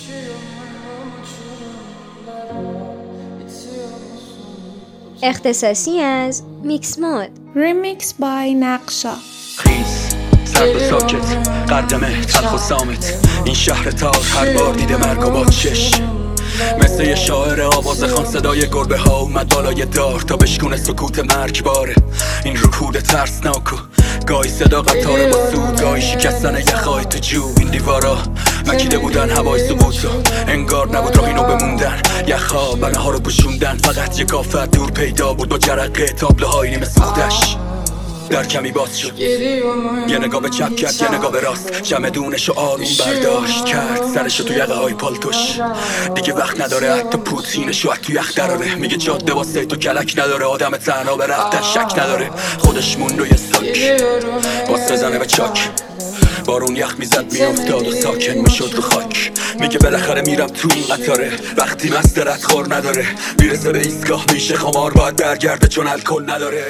اختصاصی از میکس مود. ریمیکس بای نقشا. خیز سرد و ساکت، قدمه تلخ و سامت، این شهر تار هر بار دیده مرگ و بادشش. مثل یه شاعر آواز خان صدای گربه ها اومد بالای دار تا بشکونه سکوت مرگباره. این رکود ترسناک و گاهی صدا قطاره با سود، گاهی شکستن یخهای تو جو. این دیوارا مکیده بودن هوای سقوط و انگار نبود راهی نو بموندن. یخها بنه ها رو پوشوندن، فقط یه کافر دور پیدا بود با جرقه تابلوهای نیمه سوختش. در کمی باز شد، یه نگاه به چپ کرد یه نگاه به راست، جمدونشو آروم برداشت کرد سرشو تو یقه های پالتوش. دیگه وقت نداره حتی پوتینشو تو یخ دراره، میگه جاده واسه تو کلک نداره، آدم تنها به رفتن شک نداره. خودش موند و یه ساک واسه زنه به چاک، بارون یخ میزد میافتاد و ساکن میشد رو خاک. میگه بالاخره میرم تو این قطاره، وقتی مسترت خور نداره، میرسه به ایستگاه میشه خمار باید برگرده چون الکل نداره.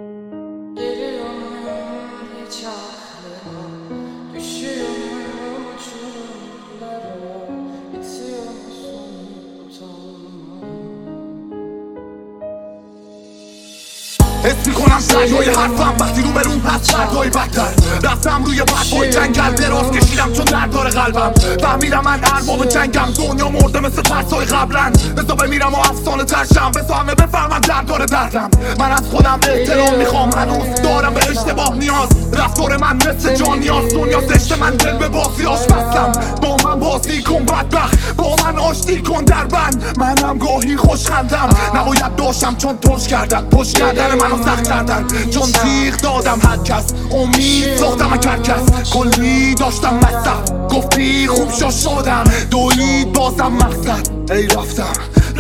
حس میکنم سعیای حرفم وقتی رو برون هست شرطای بدتر. رفتم روی پرپای جنگل دراز کشیدم چون درد داره قلبم. فهمیدم من ارباب جنگم، دنیا مرده مثل ترسای قبلن. بزا بمیرم و افسانه ترشم، بزا همه بفهمن درد داره دردم. من از خودم احترام میخوام، هنوز دارم به اشتباه نیاز. رفتار من مثل جان نیاز، دنیا زشت من دل به بازیاش بستم. با من بازی کن بدبخت، با من آشتی کن در بند. منم گاهی خوشخندم، نباید داشتم چون توش کردن. پشت کردن منو سخت کردن چون تیغ دادم هر کس. امید ساختم کرکس، کلی داشتم مصرف. گفتی خوب شدم، دوید بازم مقصد. ای رفتم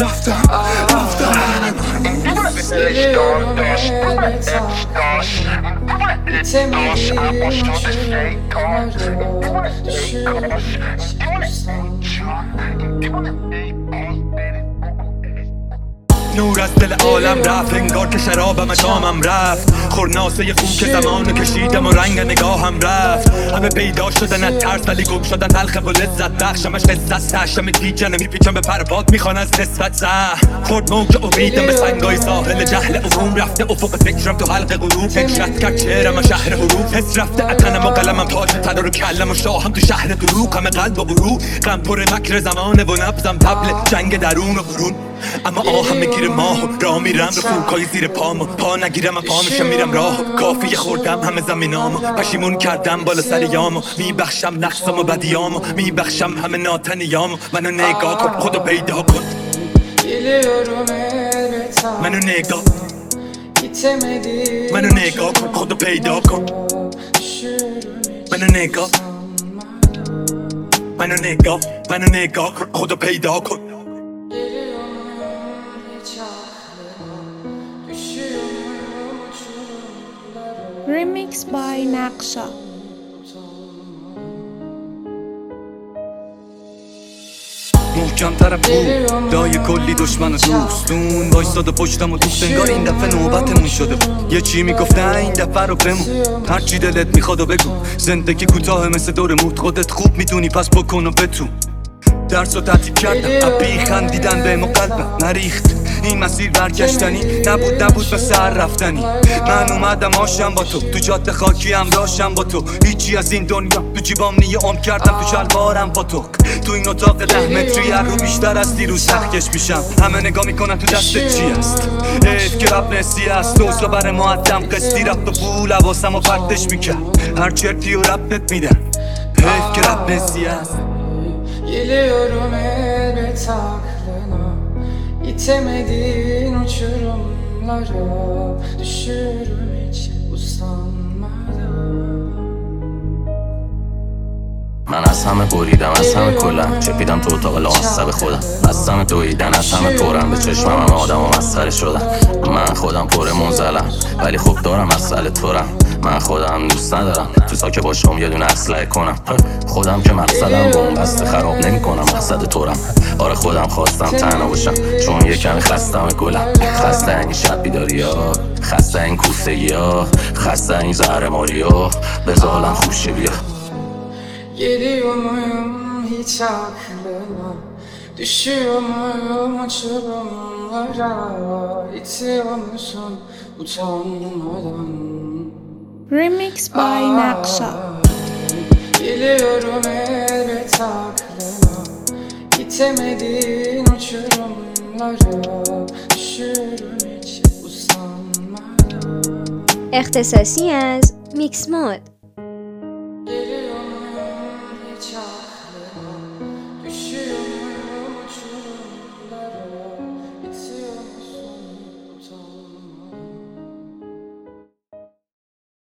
نور از دل عالم رفت، انگار که شرابم جامم رفت. خورناسه خون که زمانو کشیدم و رنگ نگاهم رفت. همه پیدا شدن از ترس ولی گم شدن تلخ و لذت بخشمش قصه هشم دیگه نمیپیچم به پرباد میخوان از نسبت زهر. خورد موج امیدم به سنگای ساحل جهل عموم رفته افق فکرم تو حلق غروب. فکرت کرد چهرم و شهر حروف، حس رفته اتنم و قلمم تاج تدار و کلم و شاهم تو شهر دروغ. همه قلب و غرور غم پر مکر زمانه و نبزم طبل جنگ درون و برون. اما آهم میگیره ماهو راه میرم رو خوکای زیر پامو، پا نگیرم و پا میشم میرم راهو. کافی خوردم همه زمینامو، پشیمون کردم بالا سر یامو. میبخشم نقصم و بدیامو، میبخشم همه ناتنیامو. منو نگاه کن خودو پیدا کن، منو نگاه کن خودو پیدا کن. منو نگاه کن خودو پیدا کن. ریمیکس بای نقشا. محکم طرف بود دای کلی دشمن و دوستون وایستاد و پشتم و دوست. انگار این دفعه نوبتمون شده بود، یه چی میگفتن این دفعه رو بمون. هرچی دلت میخواد و بگو، زندگی کوتاه مثل دور موت. خودت خوب میدونی پس بکن و بتون. درس و تعطیل کردم، ابی خندیدن بهم و قلبم نریخت. این مسیر برگشتنی نبود به سر رفتنی. من اومدم آشم با تو جاده خاکی هم داشتم با تو. هیچی از این دنیا تو جیبام نیه عمر کردم تو شلوارم با تو. تو این اتاق 10 متری هر رو بیشتر از دیروز سخکش میشم. همه نگاه میکنن تو دستت چی است. حیف که رب نسی است، دوزا بر معدم قسطی رفت و بول حواسم و پرتش میکرد. هر çerti و ربت میدن، حیف که رب نسی است. Geliyorum elbet aklına, İtemediğin uçurumlara, düşürüm hiç usanmadan. من از همه بریدم، از همه کلم چپیدم تو اتاق لامصب خودم. از همه دویدن، از همه پرم به چشمم همه آدم و مسخره شدم. من خودم پر منزلم ولی خوب دارم مسئله تورم. من خودم دوست ندارم تو ساکه باشم یه دونه اسلحه کنم. خودم که مقصدم بومبست خراب نمی کنم مقصد تورم. آره خودم خواستم تنها باشم چون یه کمی خستم گلم. خسته این شب بیداری ها، خسته این کوفتگی ها، خسته این زهر ماری ها. بزالم خوشه بیا. Geliyor muyum hiç aklına? Düşüyor muyum uçurumlara? İtiyor musun utanmadan? Remix by Naksha. Geliyorum elbet aklına. Gitemediğin uçurumlara. Düşüyorum hiç usanmadan. اختصاصی از میکس مود.